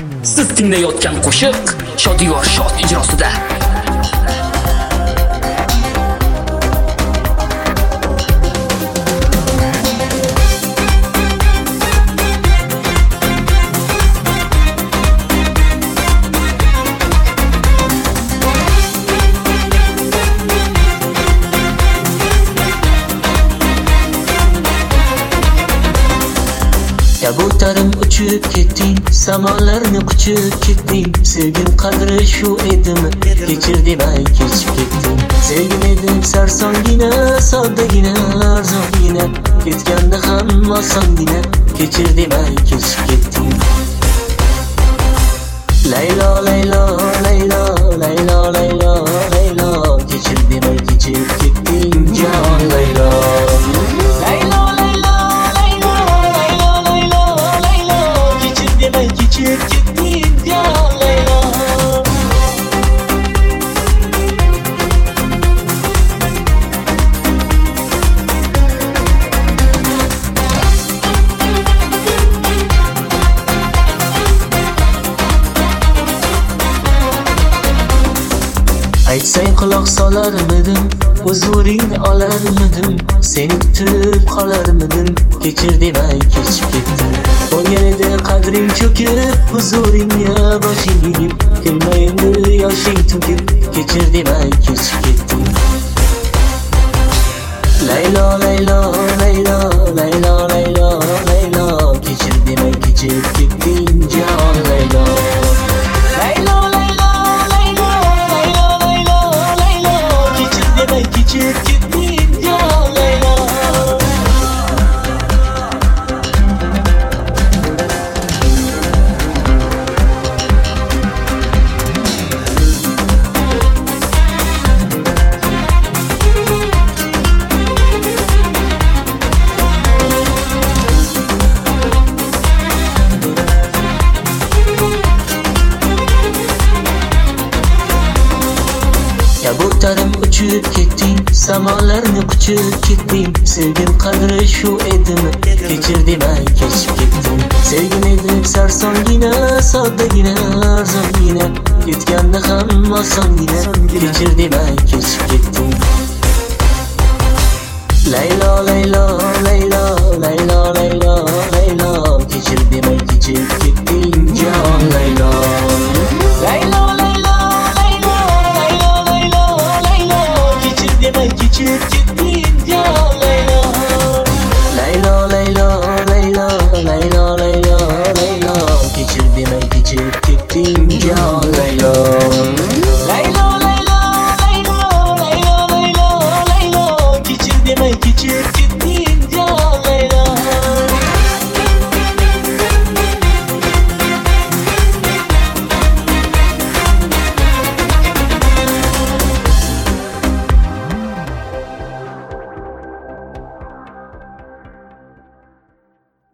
Siz tinglayotgan qo'shiq Shodiyor Shod ijrosida. Kabutarim uchib ketding, samolarni quchib ketding. Sevgim qadri shu edimi? Kechir demay kechib ketding. Sevgim edim sarsongina, soddagina, arzongina. Ketganda ham osongina, kechir demay kechib ketding. Laylo, laylo, laylo, laylo, laylo, laylo. Kechir demay kechib ketding, jon laylo. Aytsang quloq solarmidim, huzuringni olarmidim. Seni kutib qolarmidim, kechir demay kechib ketdim. Bo'lgan edi qadring cho'kib, huzuringga boshing egib. Kelmaydi yoshing to'kib, kechir demay kechib ketdim. Laylo, laylo, laylo, laylo, laylo, laylo. Kechir demay kechib ketding, jon laylo. Laylo, laylo, laylo, laylo, laylo, laylo. Kechir demay kechib ketding, jon laylo. Kabutarim uchib ketding, samolarni quchib ketding. Sevgim qadri shu edimi? Kechir demay kechib ketding. Sevgim edim sarsongina, soddagina, arzongina. Ketganda ham osongina, kechir demay kechib ketding. Laylo, laylo, laylo, laylo, laylo, laylo. Kechir demay kechib ketding, jon laylo. Laylo, laylo, laylo, laylo, laylo, laylo. Kechir demay kechib ketding, jon laylo. Laylo, laylo, laylo, laylo, laylo, laylo. Kechir demay kechib ketding, jon laylo.